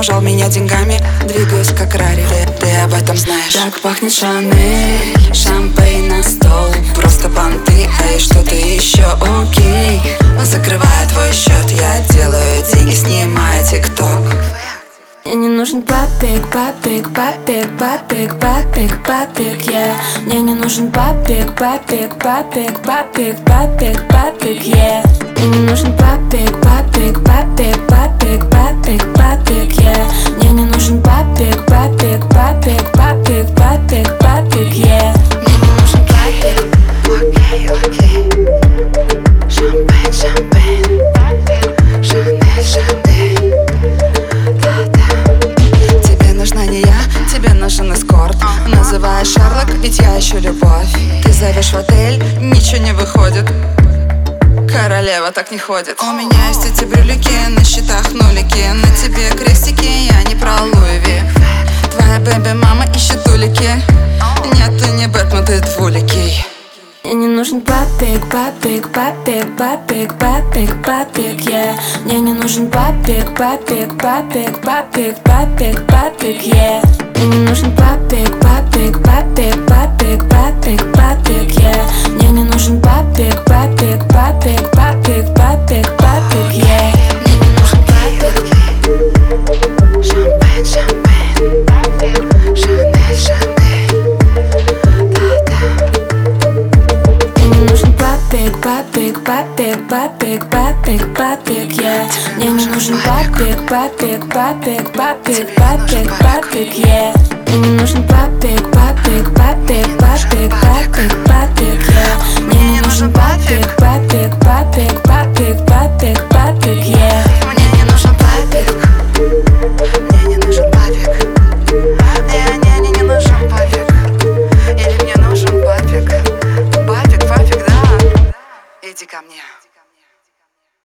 зажал меня деньгами, двигаюсь как Рари, ты об этом знаешь. Так пахнет Шанель, шампейн на стол, просто понты, а и что-то еще окей. Закрывая твой счет, я делаю деньги, снимаю тикток. Мне не нужен папик, папик, папик, папик, папик, папик, yeah. Мне не нужен папик, папик, папик, папик, папик, папик, yeah. Мне не нужен папик, папик, папик, папик, папик, папик, yeah. Мне не нужен папик, папик, папик, папик, папик, папик, yeah. Мне не нужен папик. Окей, окей. Шампейн, шампейн. Шанель, Шанель. Тебе нужна не я, тебе нужен эскорт. Называешь Шерлок, ведь я ищу любовь. Ты зовешь в отель, ничего не выходит. Королева так не ходит. У меня есть эти брюлики, на счетах нулики. На тебе крестики, я не про Луи. Твоя бэби-мама ищет улики. Нет, ты не Бэтмен, ты двуликий. Мне не нужен папик, папик, папик, папик, папик, папик, yeah. Мне не нужен папик, папик, папик, папик, папик, папик, yeah. Мне не нужен папик, папик, папик, папик, папик, папик, yeah. Мне не нужен папик, папик, папик, папик, папик, папик, yeah. Мне не нужен папик. Шампейн, шампейн. Шанель, Шанель. Папик, папик, папик, папик, папик, yeah. Мне не нужен папик, папик, папик, папик, папик, папик, yeah. Мне не нужен папик, папик, папик, папик, папик, папик, yeah.